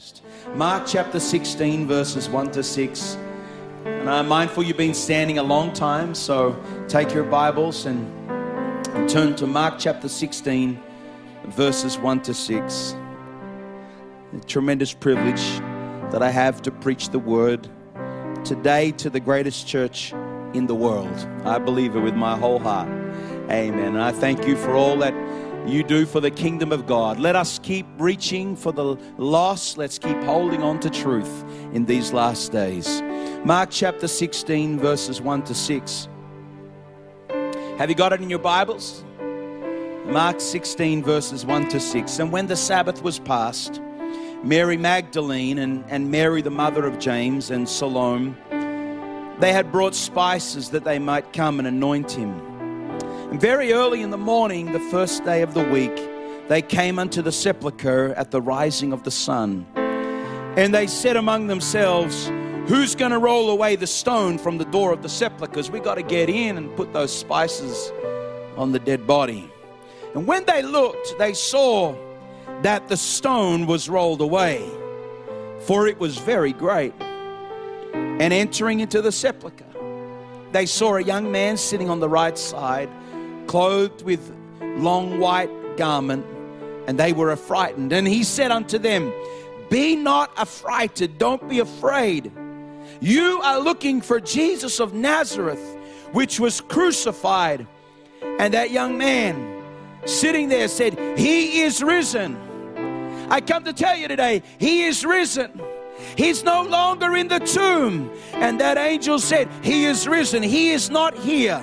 Christ. Mark chapter 16, verses 1 to 6. And I'm mindful you've been standing a long time, so take your Bibles and turn to Mark chapter 16, verses 1 to 6. A tremendous privilege that I have to preach the word today to the greatest church in the world. I believe it with my whole heart. Amen. And I thank you for all that you do for the kingdom of God. Let us keep reaching for the lost. Let's keep holding on to truth in these last days. Mark chapter 16, verses 1 to 6. Have you got it in your Bibles? Mark 16, verses 1 to 6. And when the Sabbath was past, Mary Magdalene and Mary the mother of James and Salome, they had brought spices that they might come and anoint him. And very early in the morning, the first day of the week, they came unto the sepulchre at the rising of the sun. And they said among themselves, who's going to roll away the stone from the door of the sepulchre? Because we got to get in and put those spices on the dead body. And when they looked, they saw that the stone was rolled away, for it was very great. And entering into the sepulchre, they saw a young man sitting on the right side, clothed with long white garment, and they were affrighted. And he said unto them, be not affrighted, don't be afraid. You are looking for Jesus of Nazareth, which was crucified. And that young man sitting there said, he is risen. I come to tell you today, he is risen. He's no longer in the tomb. And that angel said, he is risen. He is not here.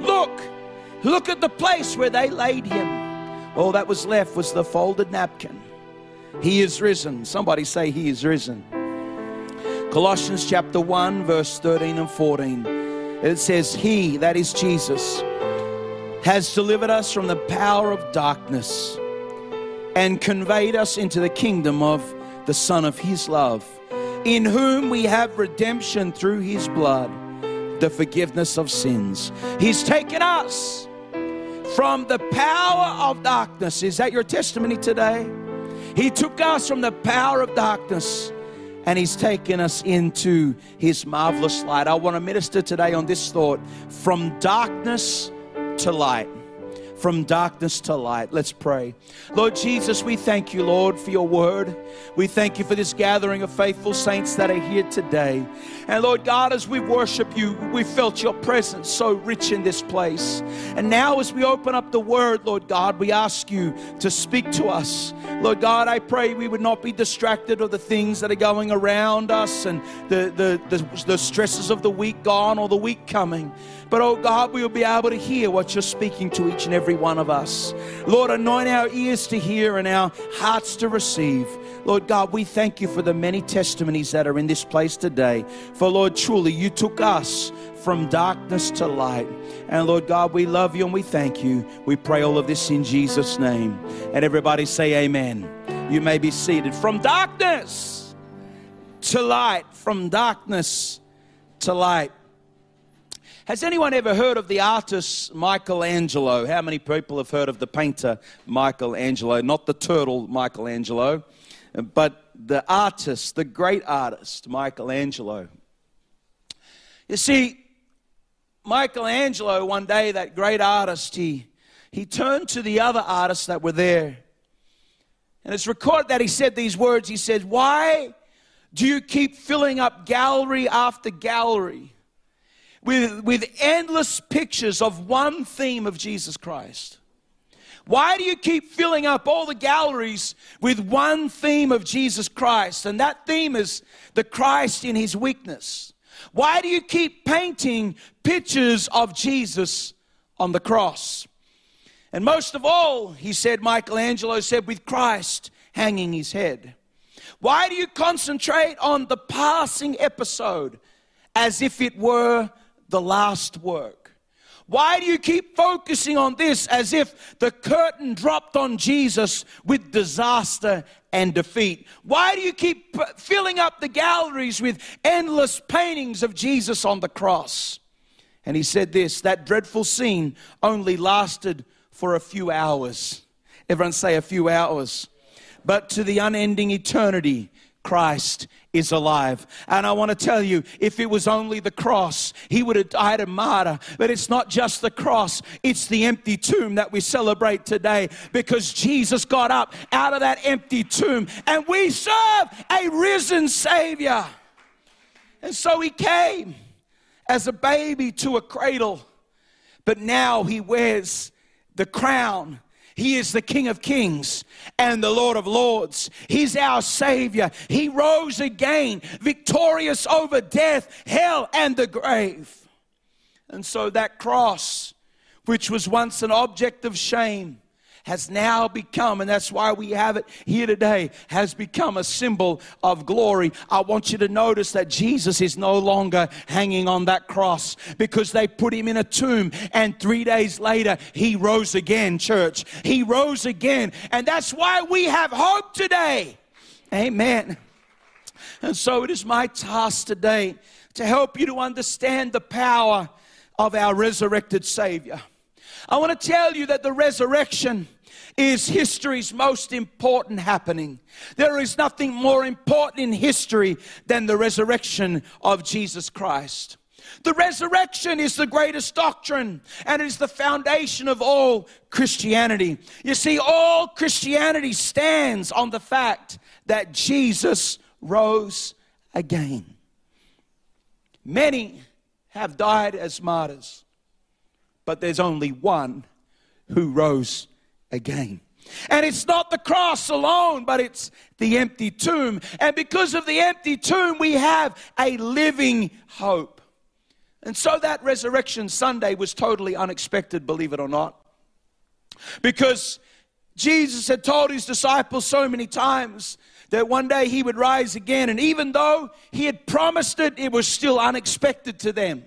Look at the place where they laid him. All that was left was the folded napkin. He is risen. Somebody say, he is risen. Colossians chapter 1, verse 13 and 14. It says, he, that is Jesus, has delivered us from the power of darkness and conveyed us into the kingdom of the Son of his love, in whom we have redemption through his blood, the forgiveness of sins. He's taken us from the power of darkness. Is that your testimony today? He took us from the power of darkness and he's taken us into his marvelous light. I want to minister today on this thought: from darkness to light. From darkness to light. Let's pray. Lord Jesus, we thank you, Lord, for your word. We thank you for this gathering of faithful saints that are here today. And Lord God, as we worship you, we felt your presence so rich in this place. And now as we open up the word, Lord God, we ask you to speak to us. Lord God, I pray we would not be distracted of the things that are going around us and the stresses of the week gone or the week coming. But, oh God, we will be able to hear what you're speaking to each and every one of us. Lord, anoint our ears to hear and our hearts to receive. Lord God, we thank you for the many testimonies that are in this place today. For, Lord, truly, you took us from darkness to light. And, Lord God, we love you and we thank you. We pray all of this in Jesus' name. And everybody say amen. You may be seated. From darkness to light. From darkness to light. Has anyone ever heard of the artist Michelangelo? How many people have heard of the painter Michelangelo? Not the turtle Michelangelo, but the artist, the great artist Michelangelo. You see, Michelangelo, one day, that great artist, he turned to the other artists that were there. And it's recorded that he said these words. He said, why do you keep filling up gallery after gallery with endless pictures of one theme of Jesus Christ? Why do you keep filling up all the galleries with one theme of Jesus Christ? And that theme is the Christ in his weakness. Why do you keep painting pictures of Jesus on the cross? And most of all, he said, Michelangelo said, with Christ hanging his head. Why do you concentrate on the passing episode as if it were the last work? Why do you keep focusing on this as if the curtain dropped on Jesus with disaster and defeat? Why do you keep filling up the galleries with endless paintings of Jesus on the cross? And he said this, that dreadful scene only lasted for a few hours. Everyone say a few hours. But to the unending eternity, Christ is alive. And I want to tell you, if it was only the cross, he would have died a martyr. But it's not just the cross, it's the empty tomb that we celebrate today, because Jesus got up out of that empty tomb, and we serve a risen Savior. And so he came as a baby to a cradle, but now he wears the crown. He is the King of Kings and the Lord of Lords. He's our Savior. He rose again, victorious over death, hell, and the grave. And so that cross, which was once an object of shame, has now become, and that's why we have it here today, has become a symbol of glory. I want you to notice that Jesus is no longer hanging on that cross, because they put him in a tomb, and 3 days later he rose again, church. He rose again, and that's why we have hope today. Amen. And so it is my task today to help you to understand the power of our resurrected Savior. I want to tell you that the resurrection is history's most important happening. There is nothing more important in history than the resurrection of Jesus Christ. The resurrection is the greatest doctrine, and it is the foundation of all Christianity. You see, all Christianity stands on the fact that Jesus rose again. Many have died as martyrs, but there's only one who rose again. And it's not the cross alone, but it's the empty tomb. And because of the empty tomb, we have a living hope. And so that Resurrection Sunday was totally unexpected, believe it or not. Because Jesus had told his disciples so many times that one day he would rise again. And even though he had promised it, it was still unexpected to them.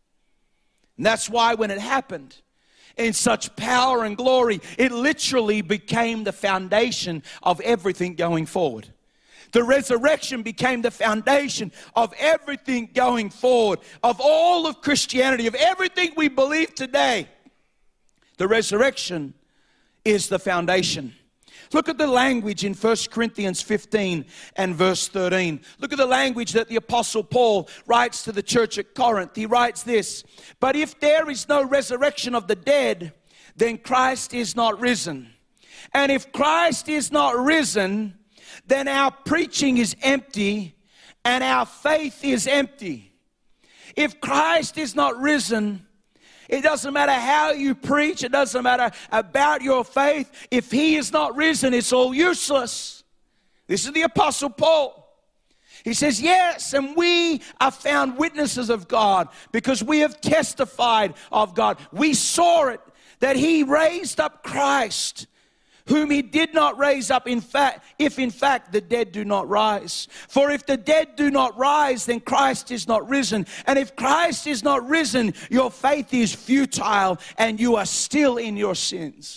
And that's why when it happened in such power and glory, it literally became the foundation of everything going forward. The resurrection became the foundation of everything going forward, of all of Christianity, of everything we believe today. The resurrection is the foundation. Look at the language in 1 Corinthians 15 and verse 13. Look at the language that the Apostle Paul writes to the church at Corinth. He writes this: "But if there is no resurrection of the dead, then Christ is not risen. And if Christ is not risen, then our preaching is empty and our faith is empty." If Christ is not risen, it doesn't matter how you preach. It doesn't matter about your faith. If he is not risen, it's all useless. This is the Apostle Paul. He says, yes, and we are found witnesses of God because we have testified of God. We saw it, that he raised up Christ, whom he did not raise up, if in fact the dead do not rise. For if the dead do not rise, then Christ is not risen. And if Christ is not risen, your faith is futile and you are still in your sins.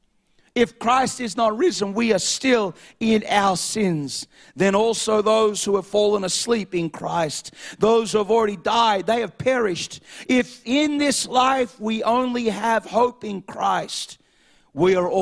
If Christ is not risen, we are still in our sins. Then also those who have fallen asleep in Christ, those who have already died, they have perished. If in this life we only have hope in Christ, we are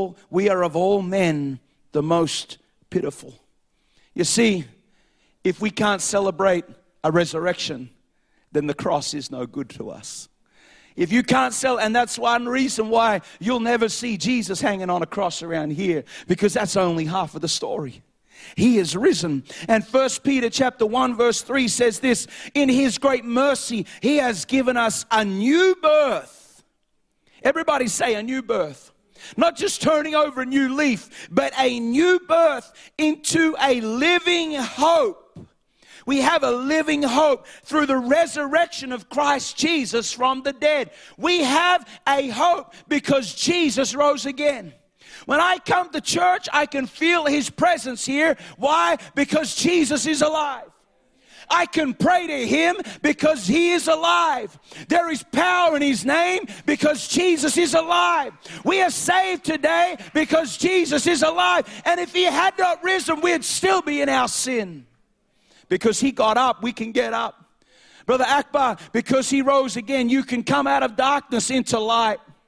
of all men the most pitiful. You see, if we can't celebrate a resurrection, then the cross is no good to us. If you can't and that's one reason why you'll never see Jesus hanging on a cross around here, because that's only half of the story. He is risen. And 1 Peter chapter 1 verse 3 says this: "In his great mercy, he has given us a new birth." Everybody say a new birth. Not just turning over a new leaf, but a new birth into a living hope. We have a living hope through the resurrection of Christ Jesus from the dead. We have a hope because Jesus rose again. When I come to church, I can feel his presence here. Why? Because Jesus is alive. I can pray to him because he is alive. There is power in his name because Jesus is alive. We are saved today because Jesus is alive. And if he had not risen, we'd still be in our sin. Because he got up, we can get up. Brother Akbar, because he rose again, you can come out of darkness into light.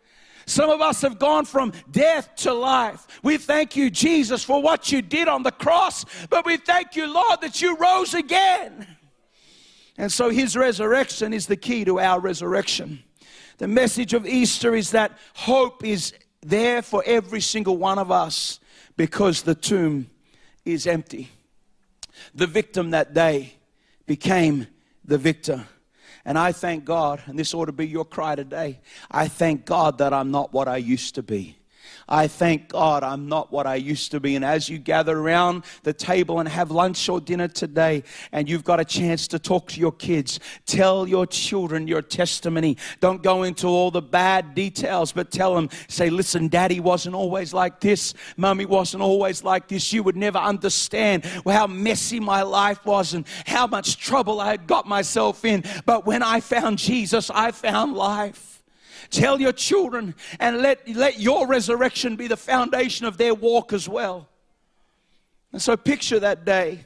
Some of us have gone from death to life. We thank you, Jesus, for what you did on the cross, but we thank you, Lord, that you rose again. And so his resurrection is the key to our resurrection. The message of Easter is that hope is there for every single one of us because the tomb is empty. The victim that day became the victor. And I thank God, and this ought to be your cry today, I thank God that I'm not what I used to be. I thank God I'm not what I used to be. And as you gather around the table and have lunch or dinner today, and you've got a chance to talk to your kids, tell your children your testimony. Don't go into all the bad details, but tell them, say, listen, Daddy wasn't always like this. Mommy wasn't always like this. You would never understand how messy my life was and how much trouble I had got myself in. But when I found Jesus, I found life. Tell your children and let your resurrection be the foundation of their walk as well. And so picture that day.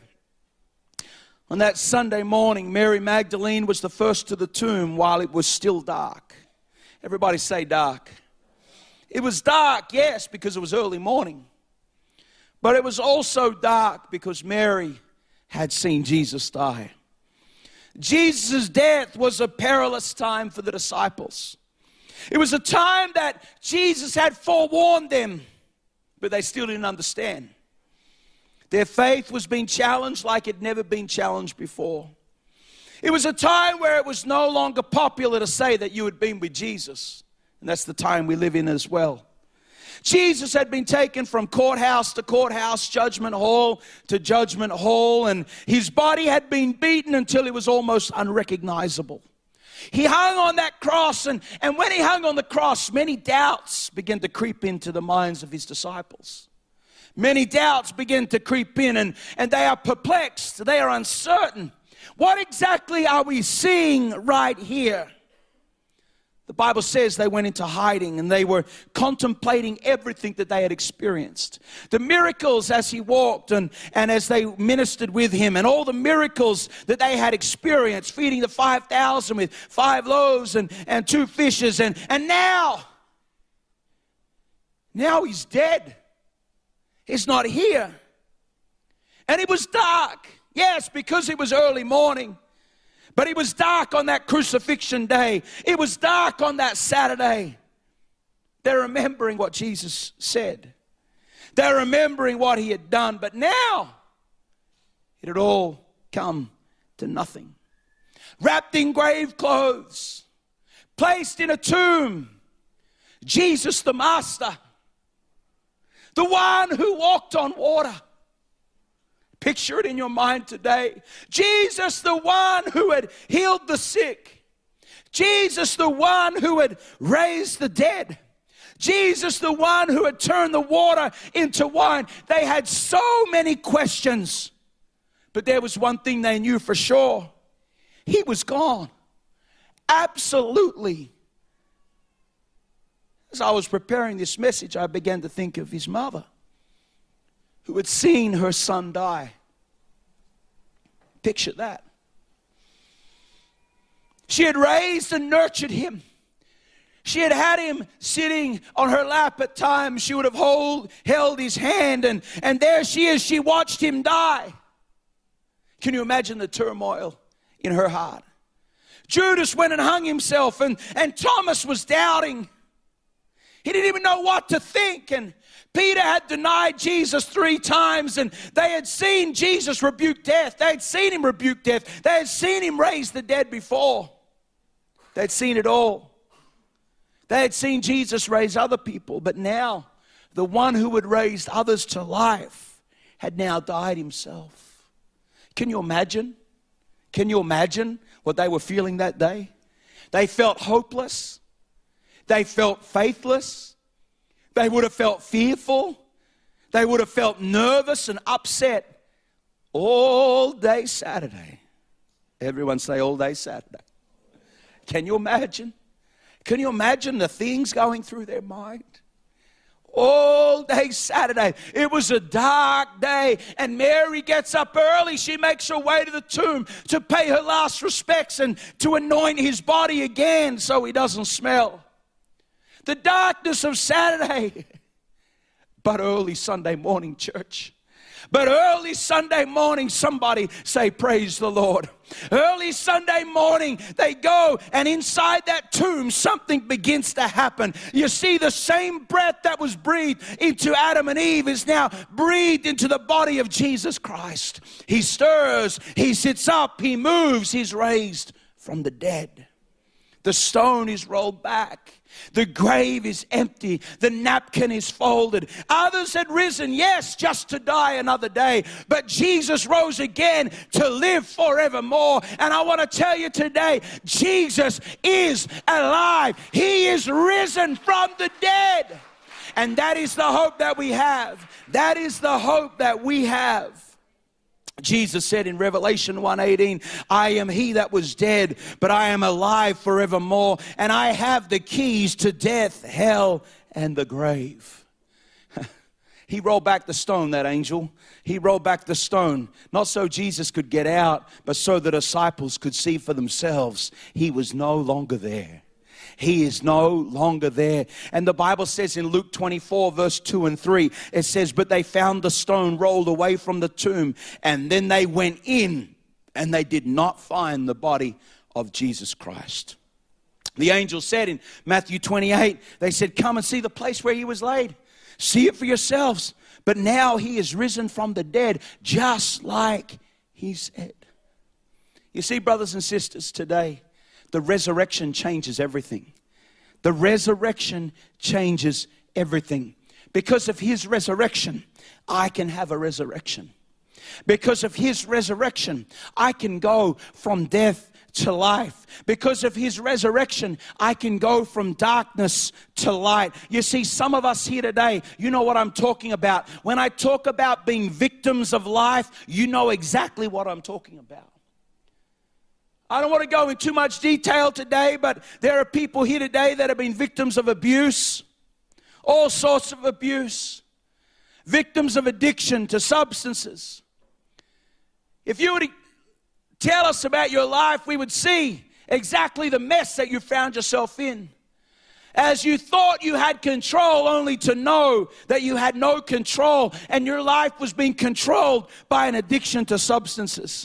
On that Sunday morning, Mary Magdalene was the first to the tomb while it was still dark. Everybody say dark. It was dark, yes, because it was early morning. But it was also dark because Mary had seen Jesus die. Jesus' death was a perilous time for the disciples. It was a time that Jesus had forewarned them, but they still didn't understand. Their faith was being challenged like it had never been challenged before. It was a time where it was no longer popular to say that you had been with Jesus. And that's the time we live in as well. Jesus had been taken from courthouse to courthouse, judgment hall to judgment hall, and his body had been beaten until it was almost unrecognizable. He hung on that cross, and when he hung on the cross, many doubts began to creep into the minds of his disciples. Many doubts began to creep in, and they are perplexed. They are uncertain. What exactly are we seeing right here? The Bible says they went into hiding and they were contemplating everything that they had experienced. The miracles as he walked and as they ministered with him, and all the miracles that they had experienced, feeding the 5,000 with 5 loaves and 2 fishes. And now he's dead. He's not here. And it was dark. Yes, because it was early morning. But it was dark on that crucifixion day. It was dark on that Saturday. They're remembering what Jesus said. They're remembering what he had done. But now, it had all come to nothing. Wrapped in grave clothes, placed in a tomb, Jesus the Master, the one who walked on water. Picture it in your mind today. Jesus, the one who had healed the sick. Jesus, the one who had raised the dead. Jesus, the one who had turned the water into wine. They had so many questions. But there was one thing they knew for sure. He was gone. Absolutely. As I was preparing this message, I began to think of his mother, who had seen her son die. Picture that. She had raised and nurtured him. She had him sitting on her lap at times. She would have held his hand, and there she is. She watched him die. Can you imagine the turmoil in her heart? Judas went and hung himself, and Thomas was doubting. He didn't even know what to think, and Peter had denied Jesus 3 times, and they had seen Jesus rebuke death. They had seen him rebuke death. They had seen him raise the dead before. They had seen it all. They had seen Jesus raise other people, but now the one who had raised others to life had now died himself. Can you imagine? Can you imagine what they were feeling that day? They felt hopeless. They felt faithless. They would have felt fearful. They would have felt nervous and upset all day Saturday. Everyone say all day Saturday. Can you imagine? Can you imagine the things going through their mind? All day Saturday. It was a dark day, and Mary gets up early. She makes her way to the tomb to pay her last respects and to anoint his body again so he doesn't smell. the darkness of Saturday. But early Sunday morning, church. But early Sunday morning, somebody say, praise the Lord. Early Sunday morning, they go, and inside that tomb, something begins to happen. You see, the same breath that was breathed into Adam and Eve is now breathed into the body of Jesus Christ. He stirs, he sits up, he moves, he's raised from the dead. The stone is rolled back. The grave is empty. The napkin is folded. Others had risen, yes, just to die another day. But Jesus rose again to live forevermore. And I want to tell you today, Jesus is alive. He is risen from the dead. And that is the hope that we have. That is the hope that we have. Jesus said in Revelation 1:18, I am he that was dead, but I am alive forevermore, and I have the keys to death, hell, and the grave. He rolled back the stone, that angel. He rolled back the stone, not so Jesus could get out, but so the disciples could see for themselves. He was no longer there. He is no longer there. And the Bible says in Luke 24, verse 2 and 3, it says, but they found the stone rolled away from the tomb, and then they went in, and they did not find the body of Jesus Christ. The angel said in Matthew 28, they said, come and see the place where he was laid. See it for yourselves. But now he is risen from the dead, just like he said. You see, brothers and sisters, today, the resurrection changes everything. The resurrection changes everything. Because of his resurrection, I can have a resurrection. Because of his resurrection, I can go from death to life. Because of his resurrection, I can go from darkness to light. You see, some of us here today, you know what I'm talking about. When I talk about being victims of life, you know exactly what I'm talking about. I don't want to go in too much detail today, but there are people here today that have been victims of abuse, all sorts of abuse, victims of addiction to substances. If you were to tell us about your life, we would see exactly the mess that you found yourself in. As you thought you had control, only to know that you had no control, and your life was being controlled by an addiction to substances.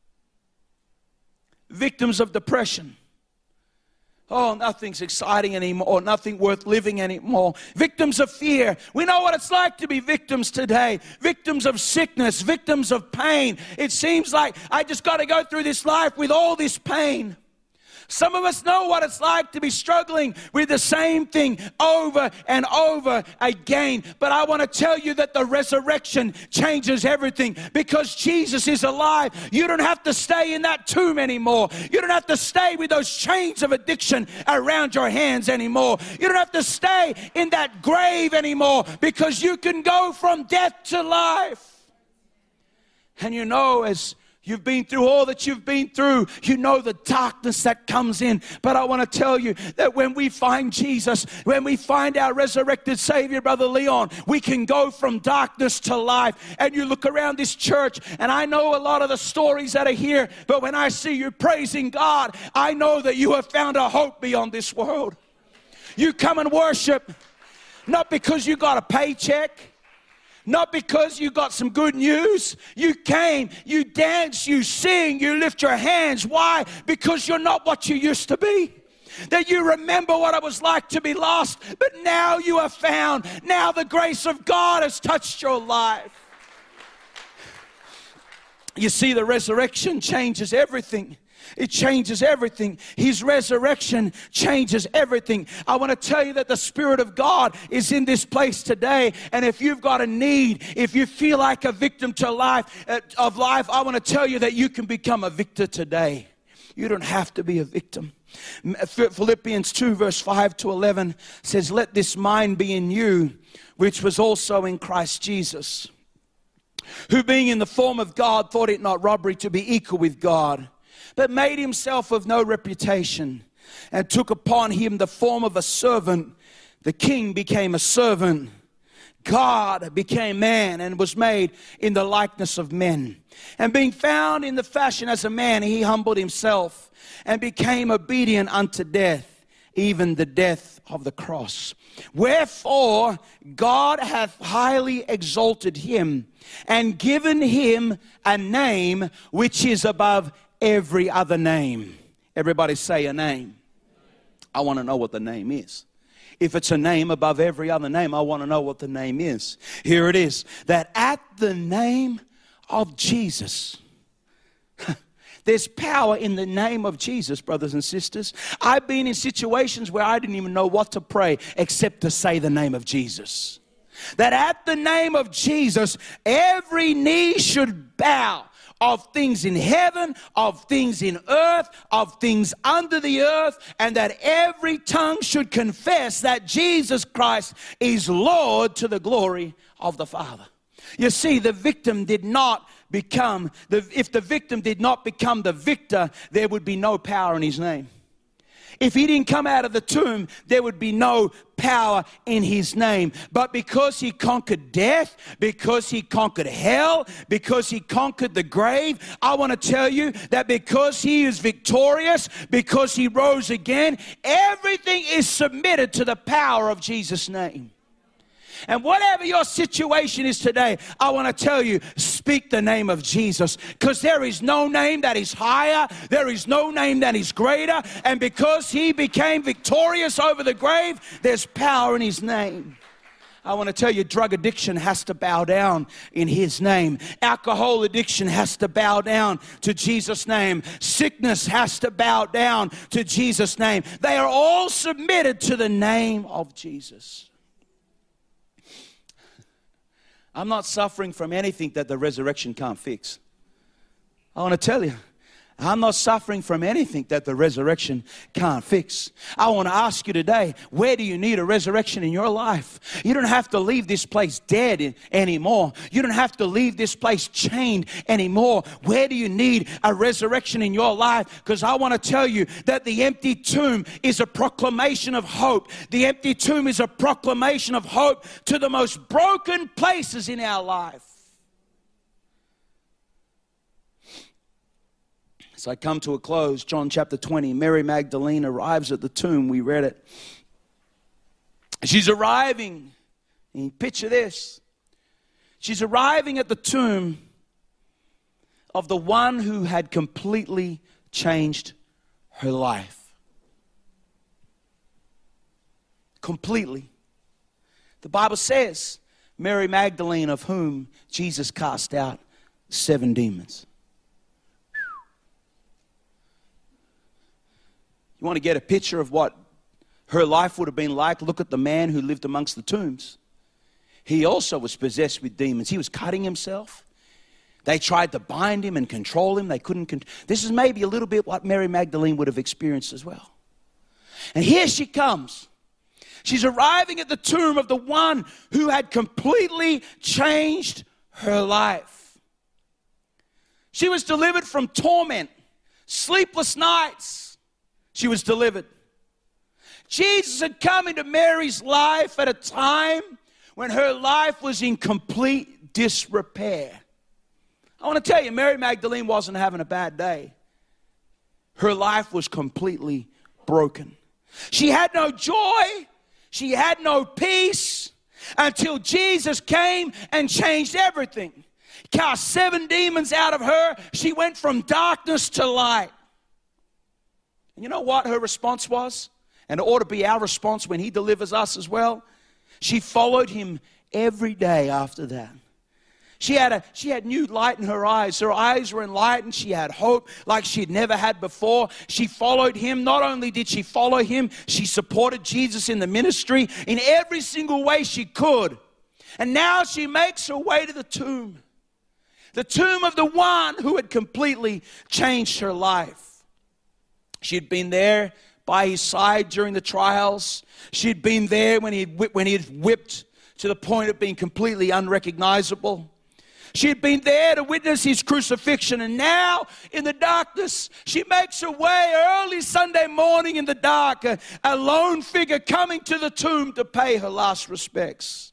Victims of depression. Oh, nothing's exciting anymore. Nothing worth living anymore. Victims of fear. We know what it's like to be victims today. Victims of sickness. Victims of pain. It seems like I just got to go through this life with all this pain. Some of us know what it's like to be struggling with the same thing over and over again. But I want to tell you that the resurrection changes everything, because Jesus is alive. You don't have to stay in that tomb anymore. You don't have to stay with those chains of addiction around your hands anymore. You don't have to stay in that grave anymore, because you can go from death to life. And you know, as you've been through all that you've been through, you know the darkness that comes in. But I want to tell you that when we find Jesus, when we find our resurrected Savior, Brother Leon, we can go from darkness to life. And you look around this church, and I know a lot of the stories that are here, but when I see you praising God, I know that you have found a hope beyond this world. You come and worship, not because you got a paycheck, not because you got some good news. You came, you dance, you sing, you lift your hands. Why? Because you're not what you used to be. That you remember what it was like to be lost, but now you are found. Now the grace of God has touched your life. You see, the resurrection changes everything. It changes everything. His resurrection changes everything. I want to tell you that the Spirit of God is in this place today. And if you've got a need, if you feel like a victim to life, I want to tell you that you can become a victor today. You don't have to be a victim. Philippians 2 verse 5 to 11 says, let this mind be in you, which was also in Christ Jesus, who being in the form of God thought it not robbery to be equal with God, but made himself of no reputation, and took upon him the form of a servant. The king became a servant. God became man and was made in the likeness of men. And being found in the fashion as a man, he humbled himself and became obedient unto death, even the death of the cross. Wherefore God hath highly exalted him, and given him a name which is above every other name. Everybody say a name. I want to know what the name is. If it's a name above every other name, I want to know what the name is. Here it is. That at the name of Jesus. There's power in the name of Jesus, brothers and sisters. I've been in situations where I didn't even know what to pray except to say the name of Jesus. That at the name of Jesus, every knee should bow, of things in heaven, of things in earth, of things under the earth, and that every tongue should confess that Jesus Christ is Lord to the glory of the Father. You see, the victim did not become, if the victim did not become the victor, there would be no power in his name. If he didn't come out of the tomb, there would be no power in his name. But because he conquered death, because he conquered hell, because he conquered the grave, I want to tell you that because he is victorious, because he rose again, everything is submitted to the power of Jesus' name. And whatever your situation is today, I want to tell you, speak the name of Jesus. Because there is no name that is higher. There is no name that is greater. And because he became victorious over the grave, there's power in his name. I want to tell you, drug addiction has to bow down in his name. Alcohol addiction has to bow down to Jesus' name. Sickness has to bow down to Jesus' name. They are all submitted to the name of Jesus. I'm not suffering from anything that the resurrection can't fix. I want to tell you, I'm not suffering from anything that the resurrection can't fix. I want to ask you today, where do you need a resurrection in your life? You don't have to leave this place dead anymore. You don't have to leave this place chained anymore. Where do you need a resurrection in your life? Because I want to tell you that the empty tomb is a proclamation of hope. The empty tomb is a proclamation of hope to the most broken places in our life. As I come to a close, John chapter 20, Mary Magdalene arrives at the tomb. We read it. She's arriving, and picture this. She's arriving at the tomb of the one who had completely changed her life. Completely. The Bible says, Mary Magdalene, of whom Jesus cast out 7 demons. You want to get a picture of what her life would have been like? Look at the man who lived amongst the tombs. He also was possessed with demons. He was cutting himself. They tried to bind him and control him. They couldn't. This is maybe a little bit what Mary Magdalene would have experienced as well. And here she comes. She's arriving at the tomb of the one who had completely changed her life. She was delivered from torment, sleepless nights. She was delivered. Jesus had come into Mary's life at a time when her life was in complete disrepair. I want to tell you, Mary Magdalene wasn't having a bad day. Her life was completely broken. She had no joy. She had no peace until Jesus came and changed everything. Cast 7 demons out of her. She went from darkness to light. And you know what her response was? And it ought to be our response when he delivers us as well. She followed him every day after that. She had new light in her eyes. Her eyes were enlightened. She had hope like she'd never had before. She followed him. Not only did she follow him, she supported Jesus in the ministry in every single way she could. And now she makes her way to the tomb. The tomb of the one who had completely changed her life. She had been there by his side during the trials. She had been there when he had whipped to the point of being completely unrecognizable. She had been there to witness his crucifixion. And now, in the darkness, she makes her way early Sunday morning in the dark, a lone figure coming to the tomb to pay her last respects.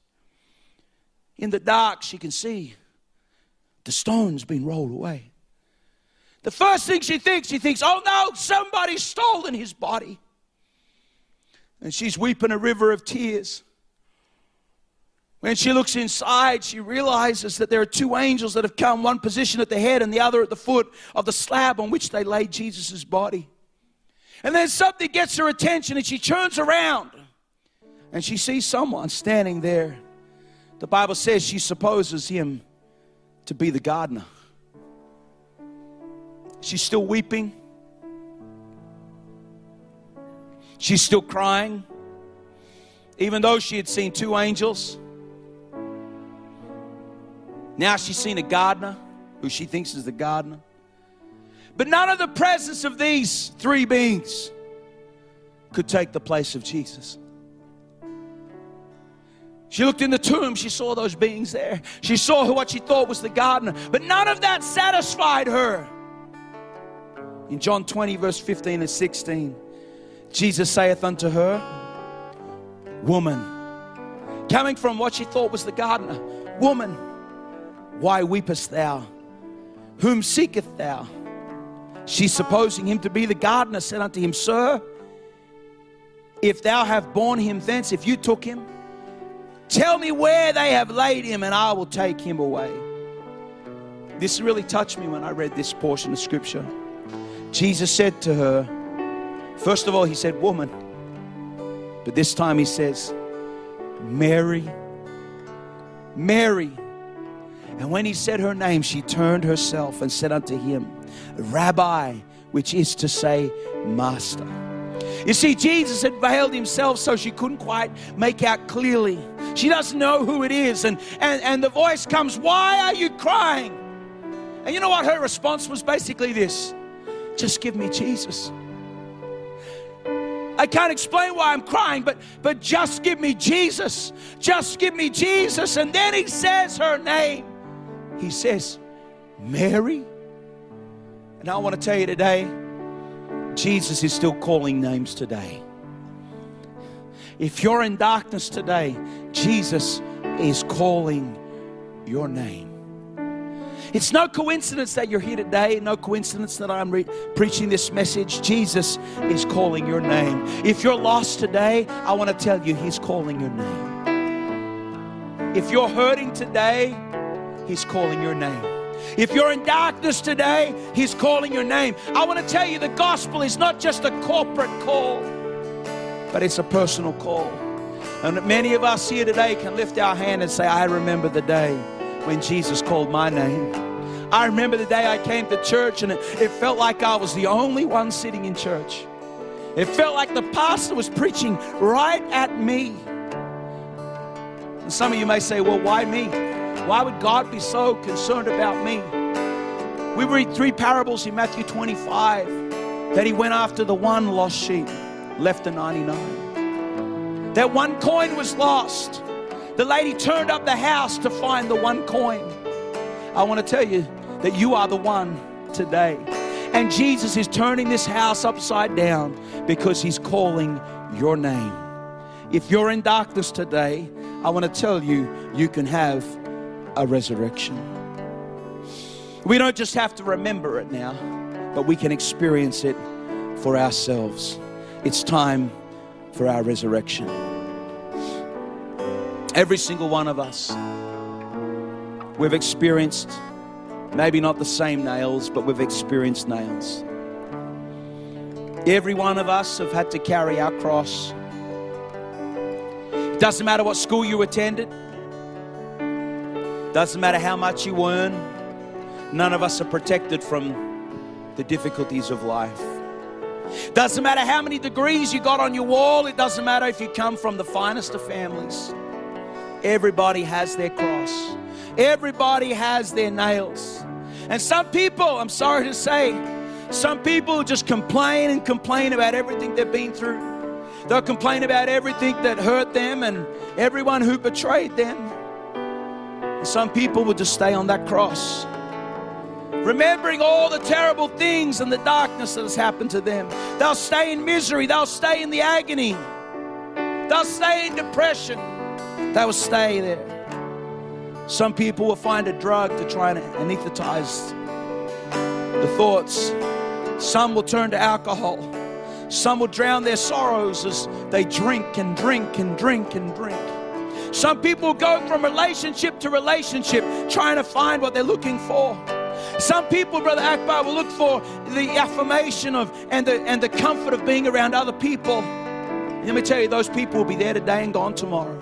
In the dark, she can see the stone's been rolled away. The first thing she thinks, oh no, somebody's stolen his body. And she's weeping a river of tears. When she looks inside, she realizes that there are two angels that have come, one positioned at the head and the other at the foot of the slab on which they laid Jesus' body. And then something gets her attention and she turns around and she sees someone standing there. The Bible says she supposes him to be the gardener. She's still weeping. She's still crying, even though she had seen two angels. Now she's seen a gardener, who she thinks is the gardener. But none of the presence of these three beings could take the place of Jesus. She looked in the tomb, she saw those beings there. She saw what she thought was the gardener, but none of that satisfied her. In John 20, verse 15 and 16, Jesus saith unto her, Woman, coming from what she thought was the gardener, Woman, why weepest thou? Whom seekest thou? She, supposing him to be the gardener, said unto him, Sir, if thou have borne him thence, if you took him, tell me where they have laid him, and I will take him away. This really touched me when I read this portion of Scripture. Jesus said to her, first of all, he said, Woman. But this time he says, Mary, Mary. And when he said her name, she turned herself and said unto him, Rabbi, which is to say, Master. You see, Jesus had veiled himself so she couldn't quite make out clearly. She doesn't know who it is. And the voice comes, Why are you crying? And you know what her response was? Basically this, just give me Jesus. I can't explain why I'm crying, but just give me Jesus. Just give me Jesus. And then he says her name. He says, Mary. And I want to tell you today, Jesus is still calling names today. If you're in darkness today, Jesus is calling your name. It's no coincidence that you're here today. No coincidence that I'm preaching this message. Jesus is calling your name. If you're lost today, I want to tell you, he's calling your name. If you're hurting today, he's calling your name. If you're in darkness today, he's calling your name. I want to tell you, the gospel is not just a corporate call, but it's a personal call. And many of us here today can lift our hand and say, I remember the day when Jesus called my name. I remember the day I came to church and it felt like I was the only one sitting in church. It felt like the pastor was preaching right at me. And some of you may say, well, why me? Why would God be so concerned about me? We read 3 parables in Matthew 25 that he went after the one lost sheep, left the 99. That one coin was lost. The lady turned up the house to find the one coin. I want to tell you that you are the one today. And Jesus is turning this house upside down because he's calling your name. If you're in darkness today, I want to tell you, you can have a resurrection. We don't just have to remember it now, but we can experience it for ourselves. It's time for our resurrection. Every single one of us, we've experienced maybe not the same nails, but we've experienced nails. Every one of us have had to carry our cross. It doesn't matter what school you attended. Doesn't matter how much you earn. None of us are protected from the difficulties of life. Doesn't matter how many degrees you got on your wall. It doesn't matter if you come from the finest of families. Everybody has their cross. Everybody has their nails. And some people, I'm sorry to say, some people just complain and complain about everything they've been through. They'll complain about everything that hurt them and everyone who betrayed them. And some people will just stay on that cross, remembering all the terrible things and the darkness that has happened to them. They'll stay in misery. They'll stay in the agony. They'll stay in depression. They will stay there. Some people will find a drug to try and anesthetize the thoughts. Some will turn to alcohol. Some will drown their sorrows as they drink and drink and drink and drink. Some people go from relationship to relationship trying to find what they're looking for. Some people, Brother Akbar, will look for the affirmation of and the comfort of being around other people. And let me tell you, those people will be there today and gone tomorrow.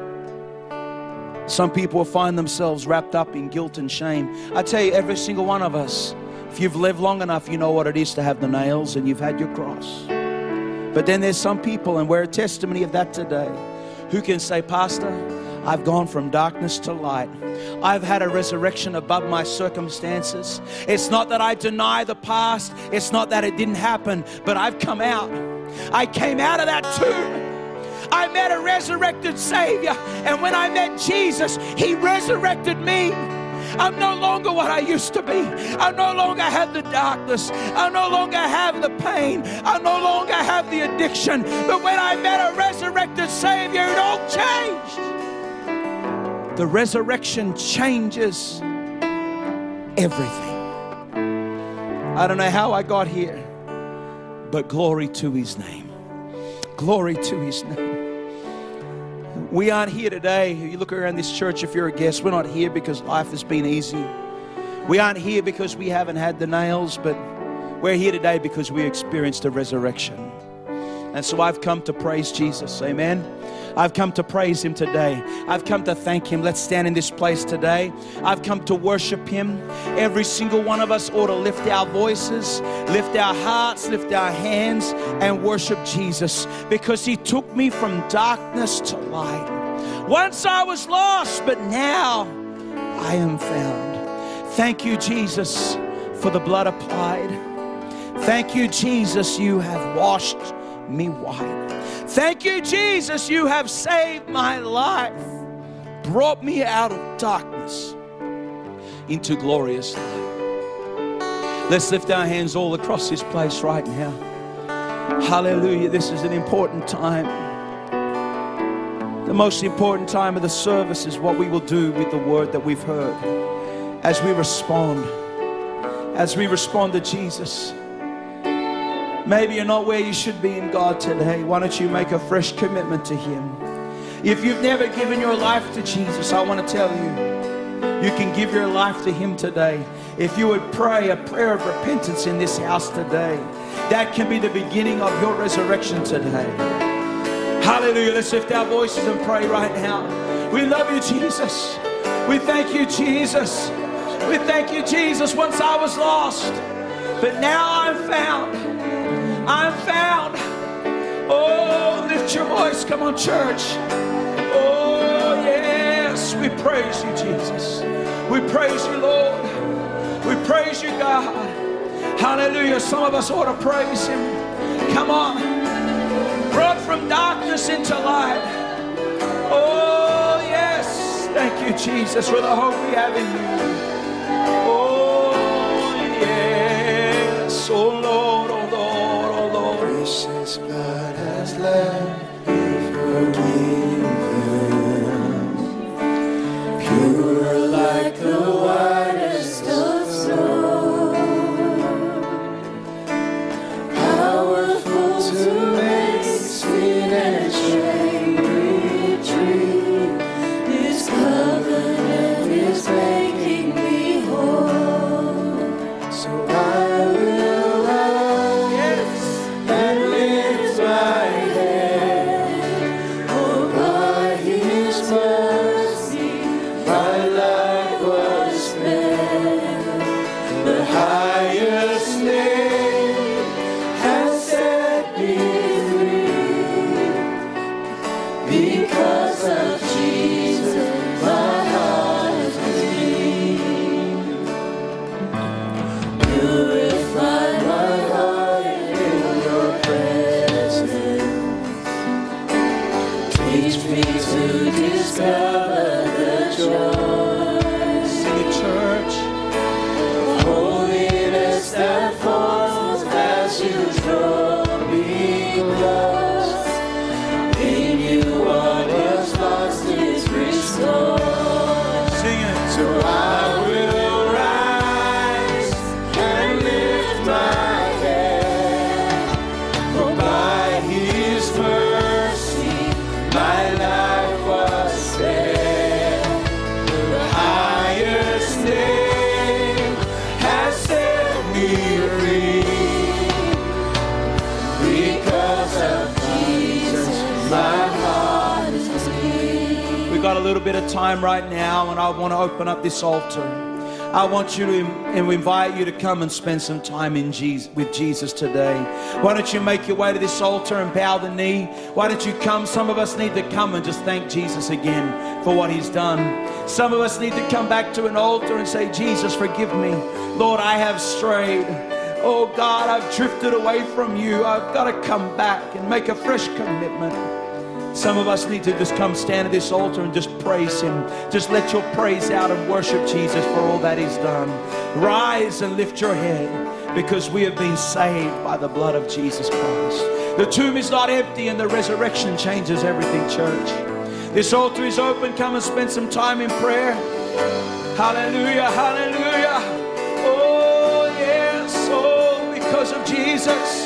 Some people will find themselves wrapped up in guilt and shame. I tell you, every single one of us, if you've lived long enough, you know what it is to have the nails and you've had your cross. But then there's some people, and we're a testimony of that today, who can say, Pastor, I've gone from darkness to light. I've had a resurrection above my circumstances. It's not that I deny the past. It's not that it didn't happen, but I've come out. I came out of that tomb. I met a resurrected Savior. And when I met Jesus, He resurrected me. I'm no longer what I used to be. I no longer have the darkness. I no longer have the pain. I no longer have the addiction. But when I met a resurrected Savior, it all changed. The resurrection changes everything. I don't know how I got here, but glory to His name. Glory to His name. We aren't here today. You look around this church, if you're a guest, we're not here because life has been easy. We aren't here because we haven't had the nails, but we're here today because we experienced a resurrection. And so I've come to praise Jesus. Amen. I've come to praise Him today. I've come to thank Him. Let's stand in this place today. I've come to worship Him. Every single one of us ought to lift our voices, lift our hearts, lift our hands, and worship Jesus, because He took me from darkness to light. Once I was lost, but now I am found. Thank you, Jesus, for the blood applied. Thank you, Jesus, you have washed me white. Thank you, Jesus, you have saved my life, brought me out of darkness into glorious light. Let's lift our hands all across this place right now. Hallelujah. This is an important time. The most important time of the service is what we will do with the word that we've heard as we respond to Jesus. Maybe you're not where you should be in God today. Why don't you make a fresh commitment to Him? If you've never given your life to Jesus, I want to tell you, you can give your life to Him today. If you would pray a prayer of repentance in this house today, that can be the beginning of your resurrection today. Hallelujah. Let's lift our voices and pray right now. We love you, Jesus. We thank you, Jesus. We thank you, Jesus. Once I was lost, but now I'm found. I'm found. Oh, lift your voice. Come on, church. Oh, yes. We praise you, Jesus. We praise you, Lord. We praise you, God. Hallelujah. Some of us ought to praise Him. Come on. Brought from darkness into light. Oh, yes. Thank you, Jesus, for the hope we have in you. Oh, yes. Oh, Lord. Oh, Lord. Oh, Lord. Precious blood has left me forgiven, pure like the whitest of snow, powerful to make sweet and shade retreat. This covenant is making me whole. So I will purify. little bit of time right now, and I want to open up this altar. I want you to invite you to come and spend some time with Jesus today. Why don't you make your way to this altar and bow the knee? Why don't you come? Some of us need to come and just thank Jesus again for what he's done. Some of us need to come back to an altar and say, Jesus, forgive me. Lord, I have strayed. Oh God, I've drifted away from you. I've got to come back and make a fresh commitment. Some of us need to just come stand at this altar and just praise him. Just let your praise out and worship Jesus for all that he's done. Rise and lift your head, because we have been saved by the blood of Jesus Christ. The tomb is not empty, and the resurrection changes everything, church. This altar is open. Come and spend some time in prayer. Hallelujah, hallelujah. Oh yes, oh, because of Jesus.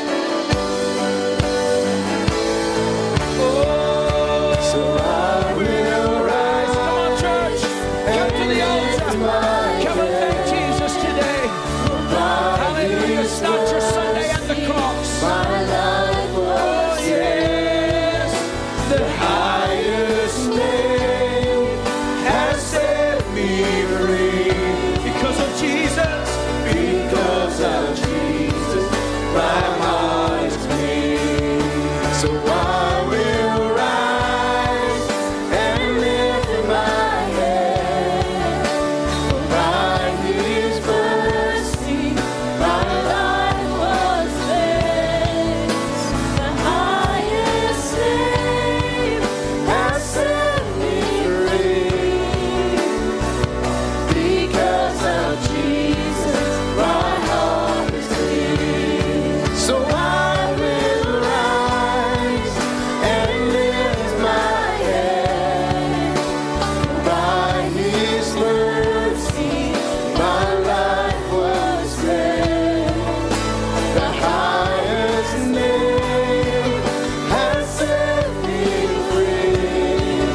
Start your Sunday at the cross. My life was, oh yes, the highest name has set me free. Because of Jesus, because of Jesus, my heart is clean. So I will rise and lift my head by his mercy. My life was blessed. The highest name has set me free. Because of Jesus, my heart is clean. So I will rise and lift my head. By his mercy, my life was blessed. The highest name has set me free.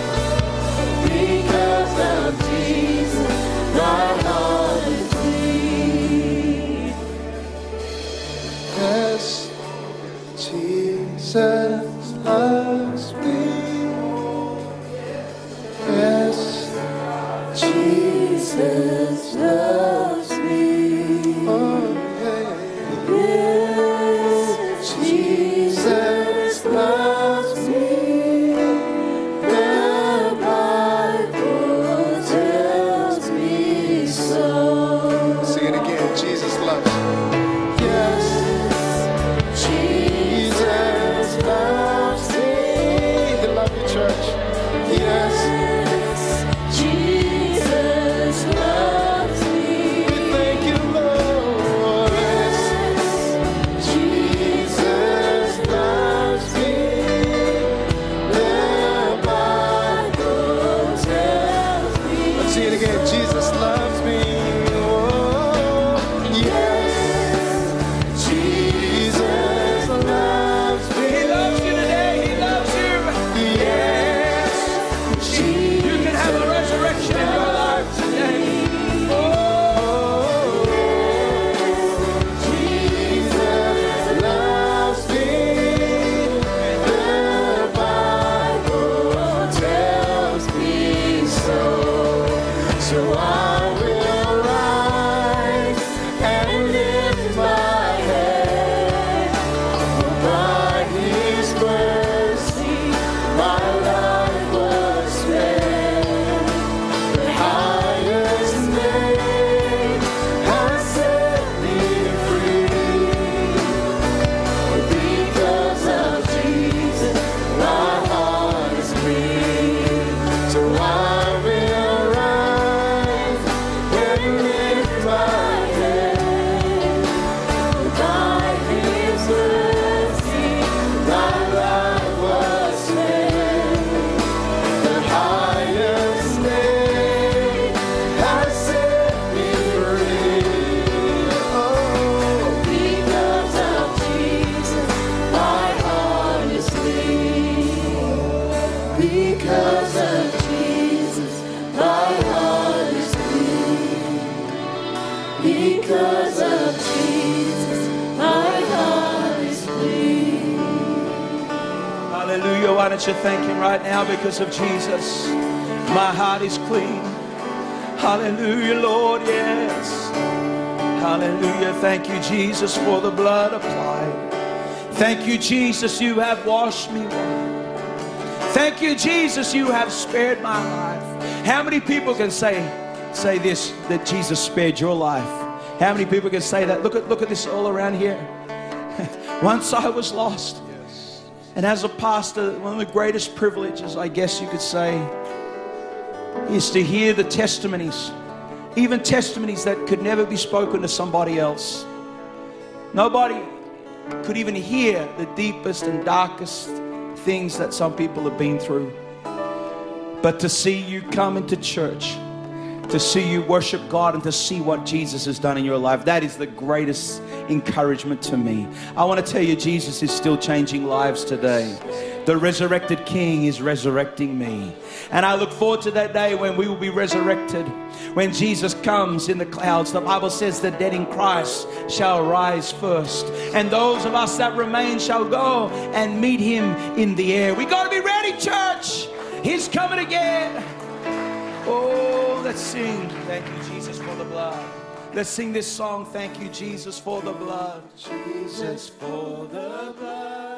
Because of Jesus, my heart is clean. Yes, Jesus loves me. Yes, Jesus loves me. Oh, yeah. Yes, Jesus loves me. The Bible tells me so. Sing it again. Jesus loves you. Yes, Jesus loves me. He loves you, church. Yes, Jesus loves me. We thank you, Lord. Yes, Jesus loves me. The Bible tells me. Let's see it again. Jesus loves me. Oh, yes, Jesus loves me. He loves you today. He loves you. Yes, You can have a resurrection in your life today. oh, Jesus loves me. The Bible tells me so. So I will rise and lift my head. By his mercy, my life was spared. The highest name has set me free. Because of Jesus, my heart is clean. So I will rise and lift my head. By his mercy, my life was spared. The highest name has set me free. Oh, because of Jesus, my heart is clean. Because of Jesus, my heart is clean. Because of Jesus, my heart is clean. Hallelujah. Why don't you thank him right now because of Jesus? My heart is clean. Hallelujah, Lord, yes. Hallelujah. Thank you, Jesus, for the blood applied. Thank you, Jesus, you have washed me white. Thank you, Jesus, you have spared my life. How many people can say this, that Jesus spared your life? How many people can say that? Look at this all around here. Once I was lost. And as a pastor, one of the greatest privileges, I guess you could say, is to hear the testimonies. Even testimonies that could never be spoken to somebody else. Nobody could even hear the deepest and darkest things that some people have been through. But to see you come into church, to see you worship God, and to see what Jesus has done in your life, that is the greatest encouragement to me. I want to tell you, Jesus is still changing lives today. The resurrected King is resurrecting me. And I look forward to that day when we will be resurrected. When Jesus comes in the clouds, the Bible says the dead in Christ shall rise first. And those of us that remain shall go and meet him in the air. We got to be ready, church. He's coming again. Oh, let's sing. Thank you, Jesus, for the blood. Let's sing this song. Thank you, Jesus, for the blood. Jesus, for the blood.